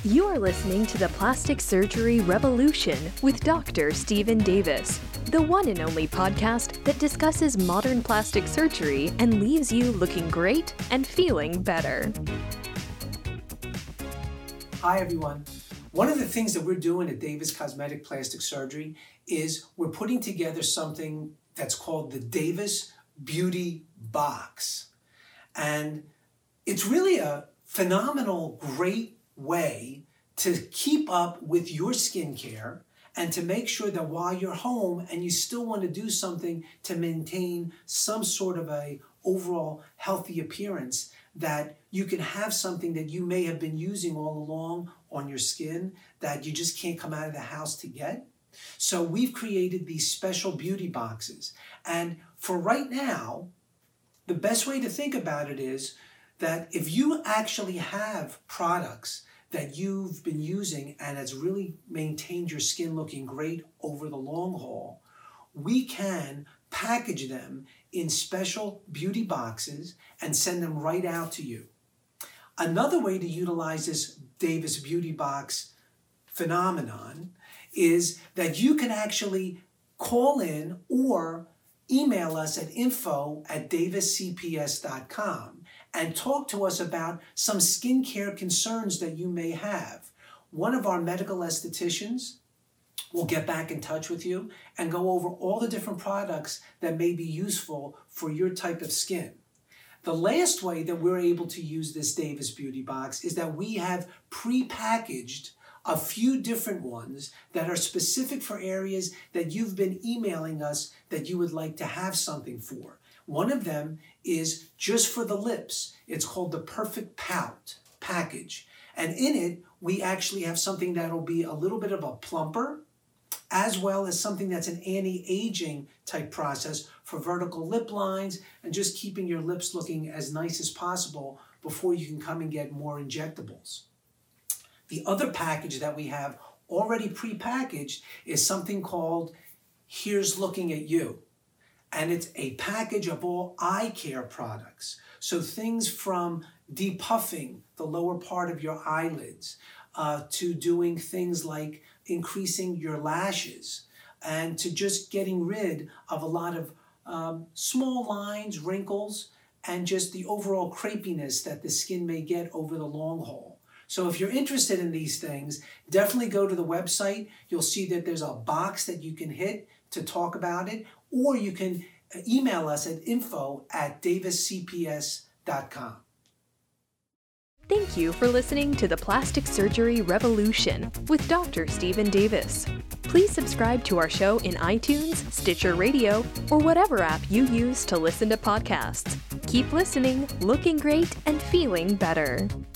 You are listening to the Plastic Surgery Revolution with Dr. Stephen Davis, the one and only podcast that discusses modern plastic surgery and leaves you looking great and feeling better. Hi, everyone. One of the things that we're doing at Davis Cosmetic Plastic Surgery is we're putting together something that's called the Davis Beauty Box. And it's really a phenomenal, great way to keep up with your skincare and to make sure that while you're home and you still want to do something to maintain some sort of a overall healthy appearance, that you can have something that you may have been using all along on your skin that you just can't come out of the house to get. So we've created these special beauty boxes. And for right now, the best way to think about it is that if you actually have products that you've been using and has really maintained your skin looking great over the long haul, we can package them in special beauty boxes and send them right out to you. Another way to utilize this Davis Beauty Box phenomenon is that you can actually call in or email us at info@daviscps.com and talk to us about some skincare concerns that you may have. One of our medical estheticians will get back in touch with you and go over all the different products that may be useful for your type of skin. The last way that we're able to use this Davis Beauty Box is that we have pre-packaged a few different ones that are specific for areas that you've been emailing us that you would like to have something for. One of them is just for the lips. It's called the Perfect Pout package. And in it, we actually have something that'll be a little bit of a plumper, as well as something that's an anti-aging type process for vertical lip lines and just keeping your lips looking as nice as possible before you can come and get more injectables. The other package that we have already pre-packaged is something called Here's Looking at You. And it's a package of all eye care products. So things from depuffing the lower part of your eyelids, to doing things like increasing your lashes, and to just getting rid of a lot of small lines, wrinkles, and just the overall crepiness that the skin may get over the long haul. So if you're interested in these things, definitely go to the website. You'll see that there's a box that you can hit to talk about it, or you can email us at info@daviscps.com. Thank you for listening to the Plastic Surgery Revolution with Dr. Stephen Davis. Please subscribe to our show in iTunes, Stitcher Radio, or whatever app you use to listen to podcasts. Keep listening, looking great, and feeling better.